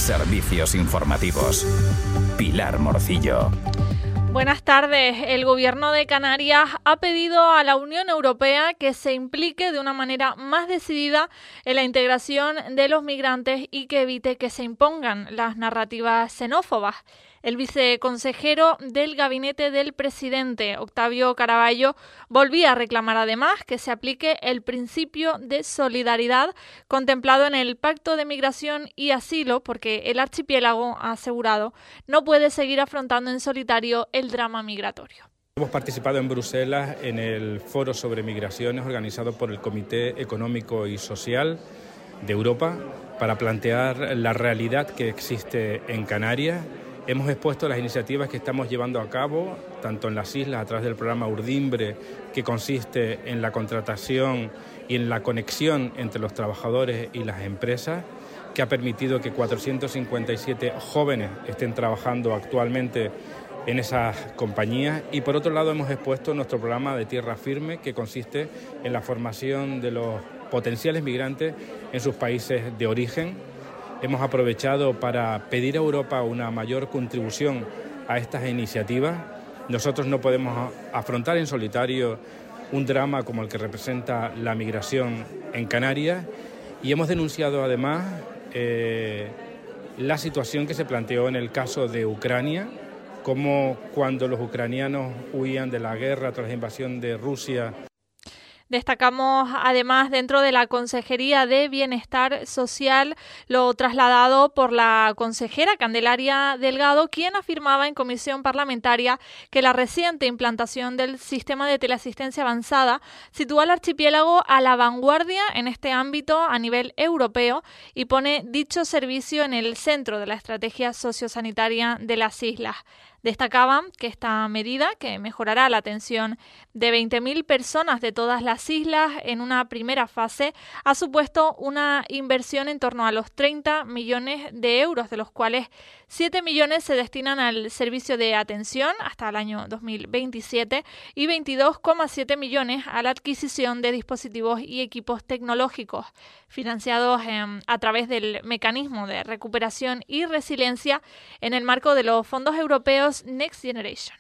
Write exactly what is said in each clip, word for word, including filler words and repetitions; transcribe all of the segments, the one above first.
Servicios informativos. Pilar Morcillo. Buenas tardes. El Gobierno de Canarias ha pedido a la Unión Europea que se implique de una manera más decidida en la integración de los migrantes y que evite que se impongan las narrativas xenófobas. El viceconsejero del gabinete del presidente, Octavio Caraballo, volvía a reclamar además que se aplique el principio de solidaridad contemplado en el Pacto de Migración y Asilo, porque el archipiélago, ha asegurado, no puede seguir afrontando en solitario el drama migratorio. Hemos participado en Bruselas en el Foro sobre Migraciones organizado por el Comité Económico y Social de Europa para plantear la realidad que existe en Canarias. Hemos expuesto las iniciativas que estamos llevando a cabo, tanto en las islas a través del programa Urdimbre, que consiste en la contratación y en la conexión entre los trabajadores y las empresas, que ha permitido que cuatrocientos cincuenta y siete jóvenes estén trabajando actualmente en esas compañías. Y por otro lado hemos expuesto nuestro programa de Tierra Firme, que consiste en la formación de los potenciales migrantes en sus países de origen. Hemos aprovechado para pedir a Europa una mayor contribución a estas iniciativas. Nosotros no podemos afrontar en solitario un drama como el que representa la migración en Canarias, y hemos denunciado además eh, la situación que se planteó en el caso de Ucrania, como cuando los ucranianos huían de la guerra tras la invasión de Rusia. Destacamos además dentro de la Consejería de Bienestar Social lo trasladado por la consejera Candelaria Delgado, quien afirmaba en comisión parlamentaria que la reciente implantación del sistema de teleasistencia avanzada sitúa al archipiélago a la vanguardia en este ámbito a nivel europeo y pone dicho servicio en el centro de la estrategia sociosanitaria de las islas. Destacaban que esta medida, que mejorará la atención de veinte mil personas de todas las islas en una primera fase, ha supuesto una inversión en torno a los treinta millones de euros, de los cuales siete millones se destinan al servicio de atención hasta el año dos mil veintisiete y veintidós coma siete millones a la adquisición de dispositivos y equipos tecnológicos, financiados eh, a través del mecanismo de recuperación y resiliencia en el marco de los fondos europeos Next Generation.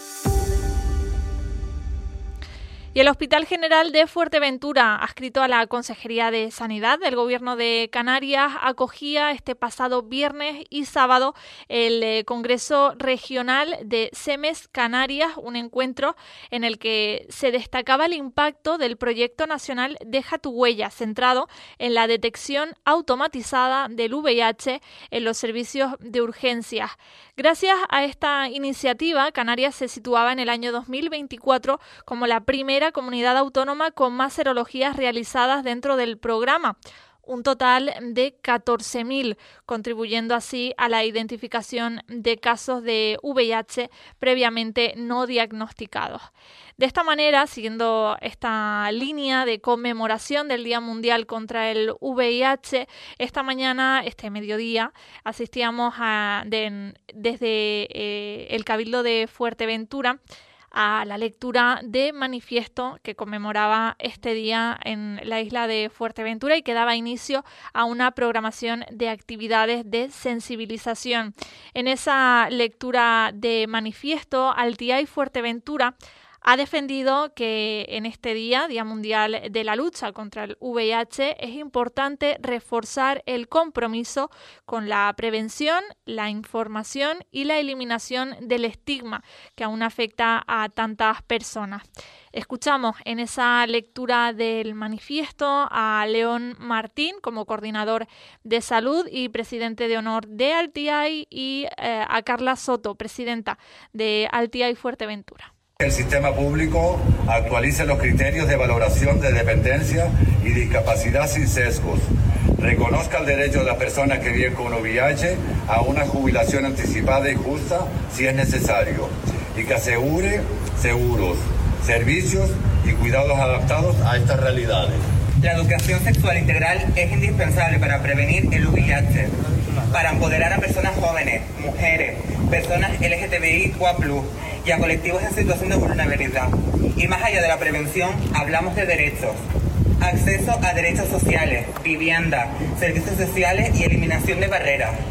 Y el Hospital General de Fuerteventura, adscrito a la Consejería de Sanidad del Gobierno de Canarias, acogía este pasado viernes y sábado el eh, Congreso Regional de SEMES Canarias, un encuentro en el que se destacaba el impacto del Proyecto Nacional Deja tu Huella, centrado en la detección automatizada del V I H en los servicios de urgencias. Gracias a esta iniciativa, Canarias se situaba en el año dos mil veinticuatro como la primera comunidad autónoma con más serologías realizadas dentro del programa, un total de catorce mil, contribuyendo así a la identificación de casos de V I H previamente no diagnosticados. De esta manera, siguiendo esta línea de conmemoración del Día Mundial contra el V I H, esta mañana, este mediodía, asistíamos a, de, desde eh, el Cabildo de Fuerteventura a la lectura de manifiesto que conmemoraba este día en la isla de Fuerteventura y que daba inicio a una programación de actividades de sensibilización. En esa lectura de manifiesto, Altiay Fuerteventura ha defendido que en este día, Día Mundial de la Lucha contra el V I H, es importante reforzar el compromiso con la prevención, la información y la eliminación del estigma que aún afecta a tantas personas. Escuchamos en esa lectura del manifiesto a León Martín como coordinador de salud y presidente de honor de Altiay y eh, a Carla Soto, presidenta de Altiay Fuerteventura. El sistema público actualice los criterios de valoración de dependencia y discapacidad sin sesgos. Reconozca el derecho de las personas que viven con V I H a una jubilación anticipada y justa si es necesario. Y que asegure seguros, servicios y cuidados adaptados a estas realidades. La educación sexual integral es indispensable para prevenir el V I H, para empoderar a personas jóvenes, mujeres, personas L G T B I Q A plus, y a colectivos en situación de vulnerabilidad. Y más allá de la prevención, hablamos de derechos. Acceso a derechos sociales, vivienda, servicios sociales y eliminación de barreras.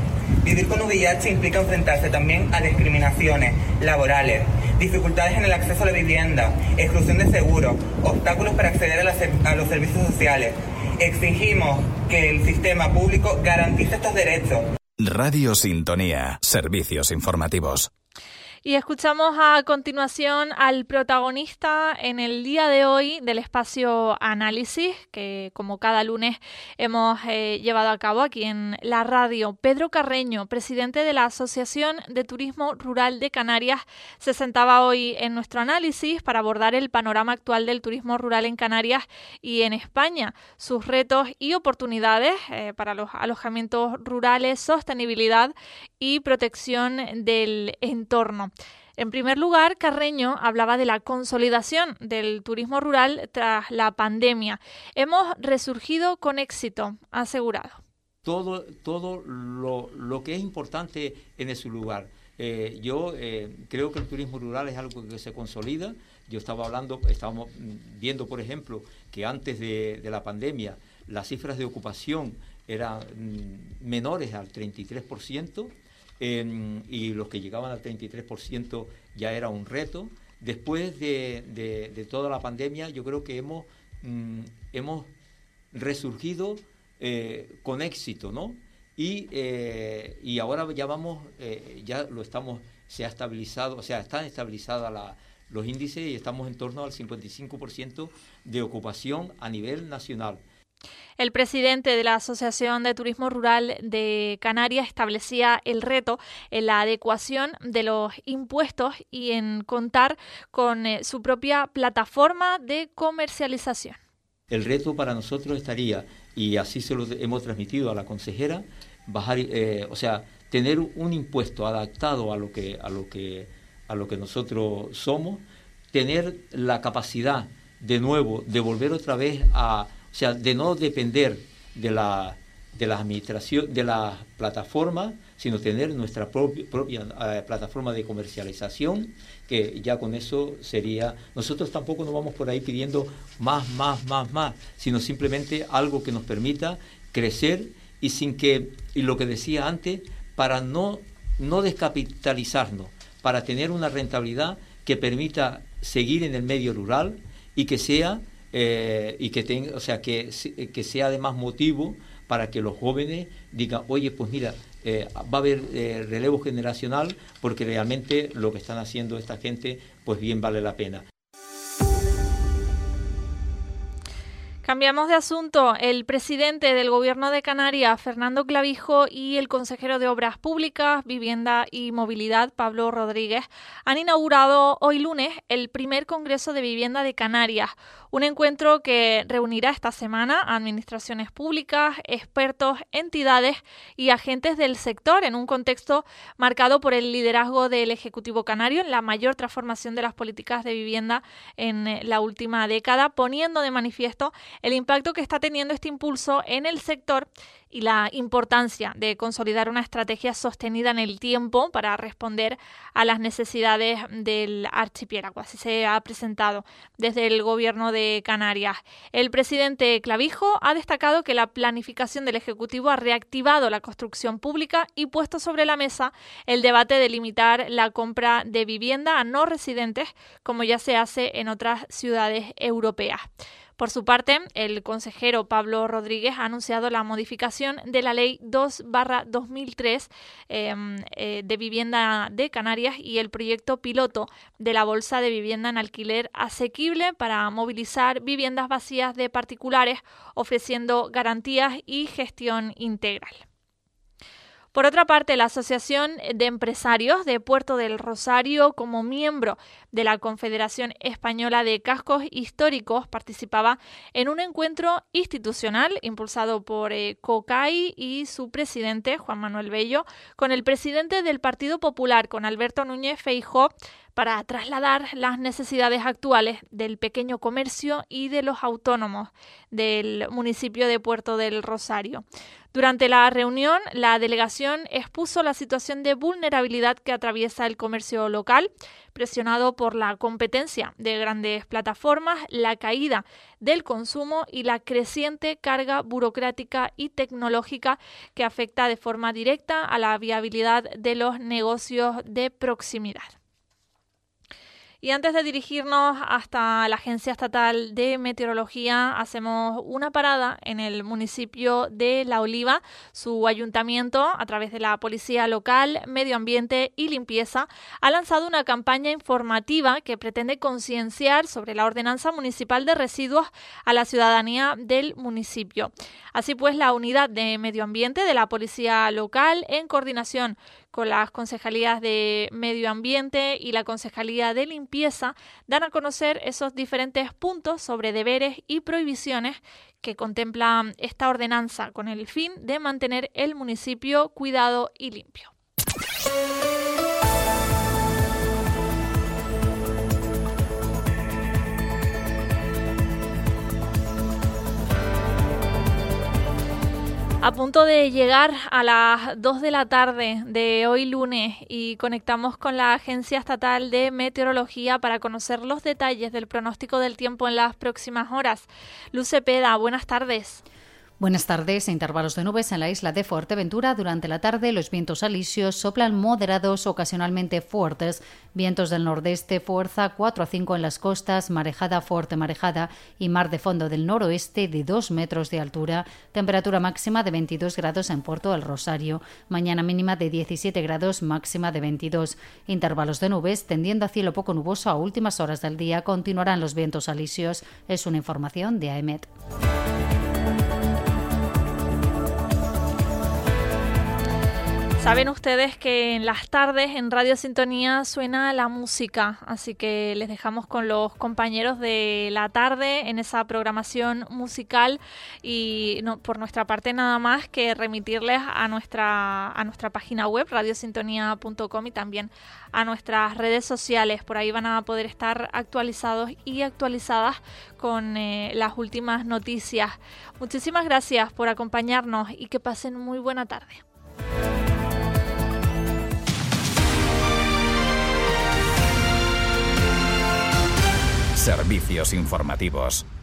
Vivir con V I H implica enfrentarse también a discriminaciones laborales, dificultades en el acceso a la vivienda, exclusión de seguros, obstáculos para acceder a, la, a los servicios sociales. Exigimos que el sistema público garantice estos derechos. Radio Sintonía, servicios informativos. Y escuchamos a continuación al protagonista en el día de hoy del espacio Análisis, que como cada lunes hemos eh, llevado a cabo aquí en la radio. Pedro Carreño, presidente de la Asociación de Turismo Rural de Canarias, se sentaba hoy en nuestro análisis para abordar el panorama actual del turismo rural en Canarias y en España, sus retos y oportunidades eh, para los alojamientos rurales, sostenibilidad y protección del entorno. En primer lugar, Carreño hablaba de la consolidación del turismo rural tras la pandemia. Hemos resurgido con éxito, ha asegurado. Todo, todo lo, lo que es importante en su lugar. Eh, yo eh, creo que el turismo rural es algo que se consolida. Yo estaba hablando, estábamos viendo, por ejemplo, que antes de, de la pandemia las cifras de ocupación eran mm, menores al treinta y tres por ciento. Eh, y los que llegaban al treinta y tres por ciento ya era un reto. Después de, de, de toda la pandemia, yo creo que hemos, mm, hemos resurgido eh, con éxito, ¿no? Y, eh, y ahora ya vamos, eh, ya lo estamos, se ha estabilizado, o sea, están estabilizados la, los índices y estamos en torno al cincuenta y cinco por ciento de ocupación a nivel nacional. El presidente de la Asociación de Turismo Rural de Canarias establecía el reto en la adecuación de los impuestos y en contar con eh, su propia plataforma de comercialización. El reto para nosotros estaría, y así se lo hemos transmitido a la consejera, bajar, eh, o sea, tener un impuesto adaptado a lo que a lo que a lo que nosotros somos, tener la capacidad de nuevo de volver otra vez a O sea, de no depender de la, de la administración, de la plataforma, sino tener nuestra propia, propia eh, plataforma de comercialización, que ya con eso sería... Nosotros tampoco nos vamos por ahí pidiendo más, más, más, más, sino simplemente algo que nos permita crecer y sin que, y lo que decía antes, para no, no descapitalizarnos, para tener una rentabilidad que permita seguir en el medio rural y que sea... Eh, y que tenga, o sea, que, que sea además motivo para que los jóvenes digan, oye, pues mira, eh, va a haber eh, relevo generacional porque realmente lo que están haciendo esta gente, pues bien vale la pena. Cambiamos de asunto. El presidente del Gobierno de Canarias, Fernando Clavijo, y el consejero de Obras Públicas, Vivienda y Movilidad, Pablo Rodríguez, han inaugurado hoy lunes el primer Congreso de Vivienda de Canarias, un encuentro que reunirá esta semana a administraciones públicas, expertos, entidades y agentes del sector en un contexto marcado por el liderazgo del Ejecutivo canario en la mayor transformación de las políticas de vivienda en la última década, poniendo de manifiesto el impacto que está teniendo este impulso en el sector y la importancia de consolidar una estrategia sostenida en el tiempo para responder a las necesidades del archipiélago. Así se ha presentado desde el Gobierno de Canarias. El presidente Clavijo ha destacado que la planificación del Ejecutivo ha reactivado la construcción pública y puesto sobre la mesa el debate de limitar la compra de vivienda a no residentes, como ya se hace en otras ciudades europeas. Por su parte, el consejero Pablo Rodríguez ha anunciado la modificación de la Ley dos barra dos mil tres eh, eh, de Vivienda de Canarias y el proyecto piloto de la Bolsa de Vivienda en Alquiler Asequible para movilizar viviendas vacías de particulares, ofreciendo garantías y gestión integral. Por otra parte, la Asociación de Empresarios de Puerto del Rosario, como miembro de la Confederación Española de Cascos Históricos, participaba en un encuentro institucional impulsado por eh, COCAI y su presidente, Juan Manuel Bello, con el presidente del Partido Popular, con Alberto Núñez Feijóo, para trasladar las necesidades actuales del pequeño comercio y de los autónomos del municipio de Puerto del Rosario. Durante la reunión, la delegación expuso la situación de vulnerabilidad que atraviesa el comercio local, presionado por la competencia de grandes plataformas, la caída del consumo y la creciente carga burocrática y tecnológica que afecta de forma directa a la viabilidad de los negocios de proximidad. Y antes de dirigirnos hasta la Agencia Estatal de Meteorología, hacemos una parada en el municipio de La Oliva. Su ayuntamiento, a través de la Policía Local, Medio Ambiente y Limpieza, ha lanzado una campaña informativa que pretende concienciar sobre la Ordenanza Municipal de Residuos a la ciudadanía del municipio. Así pues, la Unidad de Medio Ambiente de la Policía Local, en coordinación con las Concejalías de Medio Ambiente y la Concejalía de Limpieza, dan a conocer esos diferentes puntos sobre deberes y prohibiciones que contempla esta ordenanza con el fin de mantener el municipio cuidado y limpio. A punto de llegar a las dos de la tarde de hoy lunes y conectamos con la Agencia Estatal de Meteorología para conocer los detalles del pronóstico del tiempo en las próximas horas. Luz Cepeda, buenas tardes. Buenas tardes. Intervalos de nubes en la isla de Fuerteventura. Durante la tarde los vientos alisios soplan moderados, ocasionalmente fuertes. Vientos del nordeste, fuerza cuatro a cinco en las costas, marejada fuerte marejada y mar de fondo del noroeste de dos metros de altura. Temperatura máxima de veintidós grados en Puerto del Rosario. Mañana mínima de diecisiete grados, máxima de veintidós. Intervalos de nubes tendiendo a cielo poco nuboso a últimas horas del día. Continuarán los vientos alisios. Es una información de A E M E T. Saben ustedes que en las tardes en Radio Sintonía suena la música, así que les dejamos con los compañeros de la tarde en esa programación musical y no, por nuestra parte nada más que remitirles a nuestra, a nuestra página web radio sintonía punto com y también a nuestras redes sociales. Por ahí van a poder estar actualizados y actualizadas con eh, las últimas noticias. Muchísimas gracias por acompañarnos y que pasen muy buena tarde. Servicios informativos.